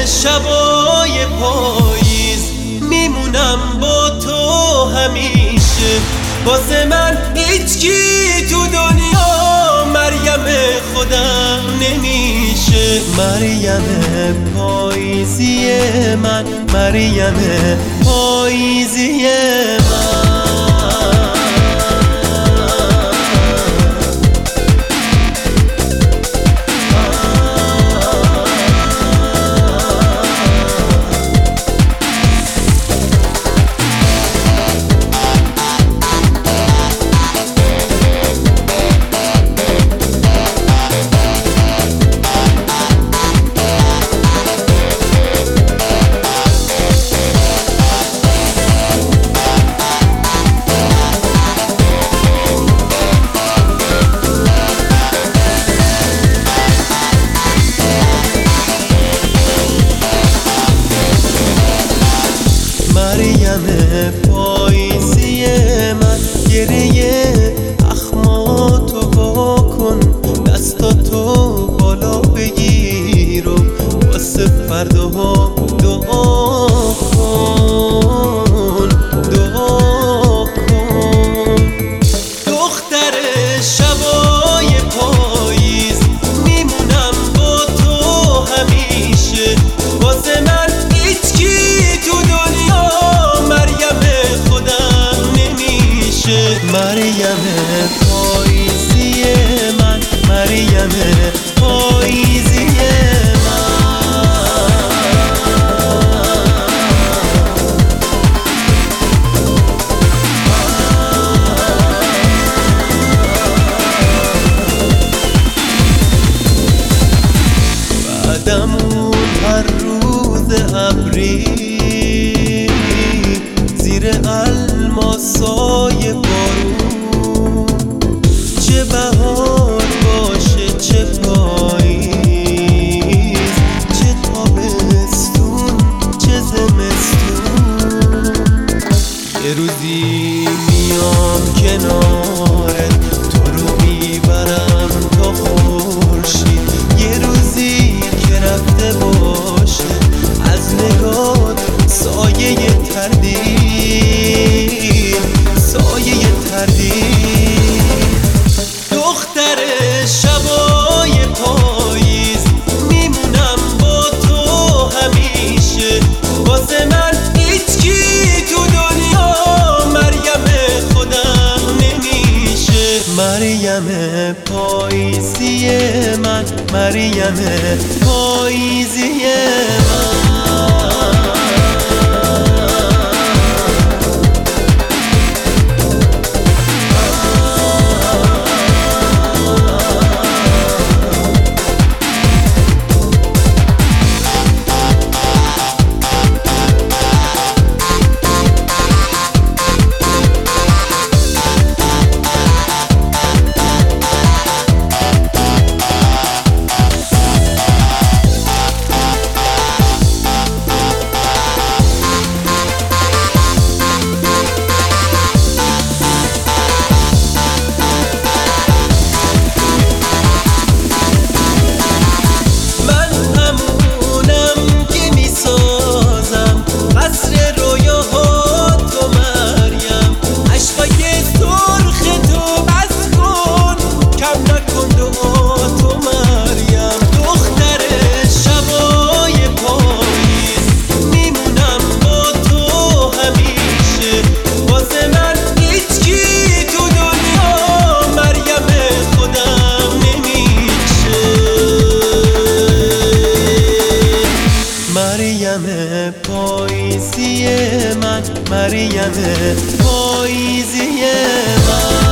شبای پاییز میمونم با تو همیشه. واسه من هیچکی تو دنیا مریم خودم نمیشه. مریم پاییزی من، مریم پاییزی من. مریم پاییزی من، گریه اخماتو واکن، دستاتو بالا بگیر و واسه فرداها دعا کن، دعا کن. دختر شبای پاییز میمونم با تو همیشه. واسه من هیچکی تو دنیا مریم پاییزی من، مریم پاییزی من. بعدمون هر روز ابری زیر الماسای بارون، چه بهار باشه چه پاییز، چه تابستون چه زمستون. یه روزی میام کنارت، تو رو میبرم تا خورشید. یه روزی که رفته باشه از نگات سایه تردید، سایه تردید. دختر شبای پاییز میمونم با تو همیشه. واسه من هیچکی تو دنیا مریم خودم نمیشه. مریم پاییزی من، مریم پاییزی من. مریم پاییزی من، مریم پاییزی من.